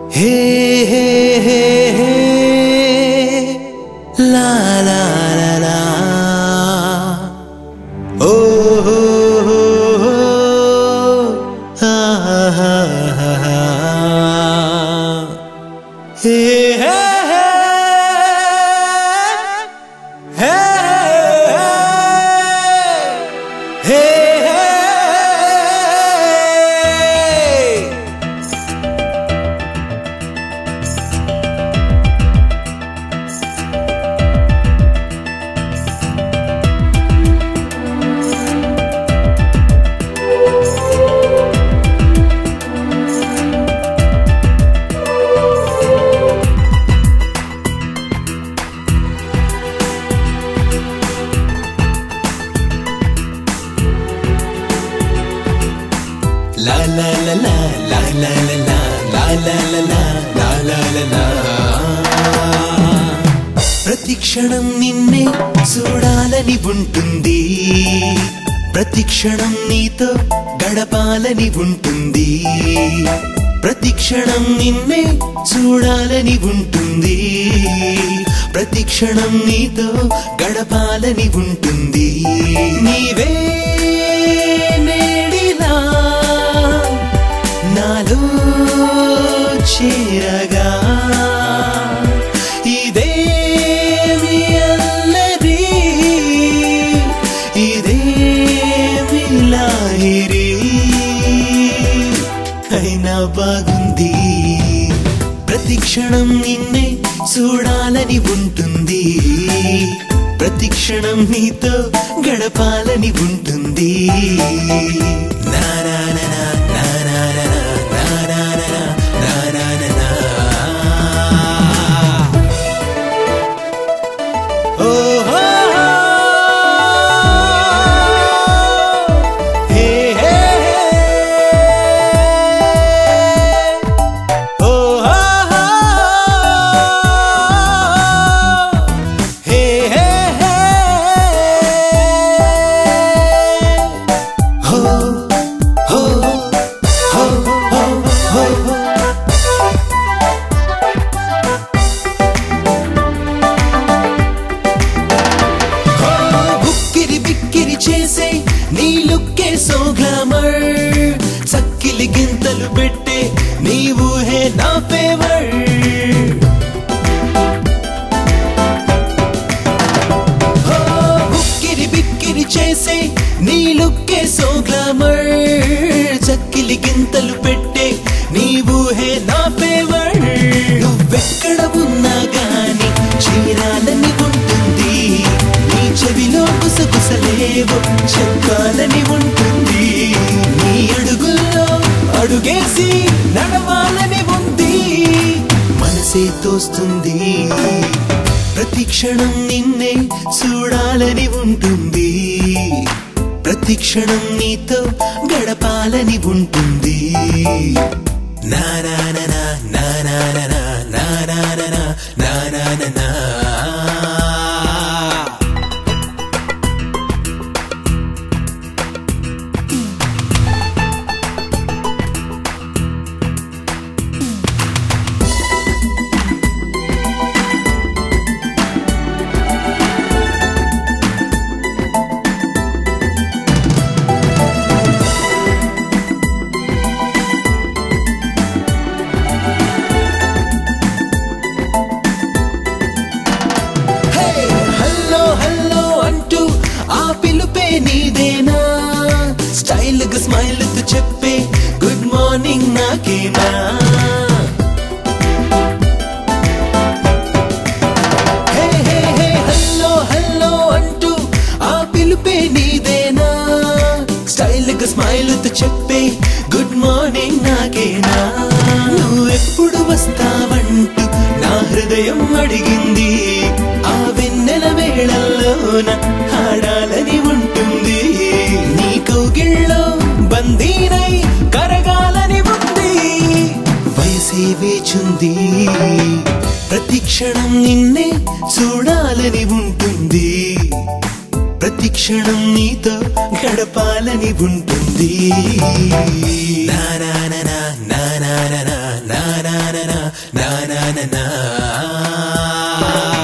Hey, hey, hey, hey. La la la la. Oh, oh, oh, oh. Ah, ah, ah, ah. Hey, hey, hey, hey, hey, hey. La la la la la la la la la la la la la la la. ప్రతిక్షణం నిన్నే చూడాలని ఉంటుంది, ప్రతిక్షణం నీతో గడపాలని ఉంటుంది, ప్రతిక్షణం నిన్నే చూడాలని ఉంటుంది, ప్రతిక్షణం నీతో గడపాలని ఉంటుంది. నీవే నేడిలా నాలో చేరగా ఇదేమి అల్లరి, ఇదేమి లాహిరి అయినా బాగుంది. ప్రతిక్షణం నిన్నే చూడాలని ఉంటుంది, ప్రతిక్షణం నీతో గడపాలని ఉంటుంది. నా నా నా నా నా నా నా నా నా నా నా నా. ఓ హో హే హే ఓ హో హే హే హో హో హో హో హో. ఉక్కిరి బిక్కిరి చేసే నీ లుక్కే సో గ్లామర్, చక్కిలి గింతలు పెట్టే నీ ఊహే నా ఫేవర్. ఉక్కిరి బిక్కిరి చేసే నీ లుక్కే సో గ్లామర్, చక్కిలి గింతలు పెట్టే నీ ఊహే నా ఫేవర్. నువ్వెక్కడ ఉన్నా గాని చేరాలని ఉంటుంది, నీ చెవిలో గుసగుసలేవో చెప్పాలని ఉంటుంది, నీ అడుగుల్లో అడుగేసి నడవాలని ఉంది, మనసే తోస్తుంది. ప్రతిక్షణం నిన్నే చూడాలని ఉంటుంది, ప్రతిక్షణం నీతో గడపాలని ఉంటుంది. నా నా నా నా నా నా నా నా నా నా నా నా నా. నీదేనా స్టైల్ గా స్మైల్ తో చెప్పే గుడ్ మార్నింగ్ నాకేనా. Hey hey hey hello hello అంటూ ఆ పిలుపే నీదేనా, స్టైల్ గా స్మైల్ తో చెప్పే గుడ్ మార్నింగ్ నాకేనా. నువ్వెప్పుడు వస్తావంటూ నా హృదయం అడిగింది, ఆ వెన్నెల వేళల్లోన ఆడాలని ఉంటుంది, నీ కౌగిళ్ళలో బందీనై కరగాలని ఉంది, వయసే వేచుంది. ప్రతిక్షణం నిన్నే చూడాలని ఉంటుంది, ప్రతిక్షణం నీతో గడపాలని ఉంటుంది. నా నా నా నా నా నా నా నా నా నా. నా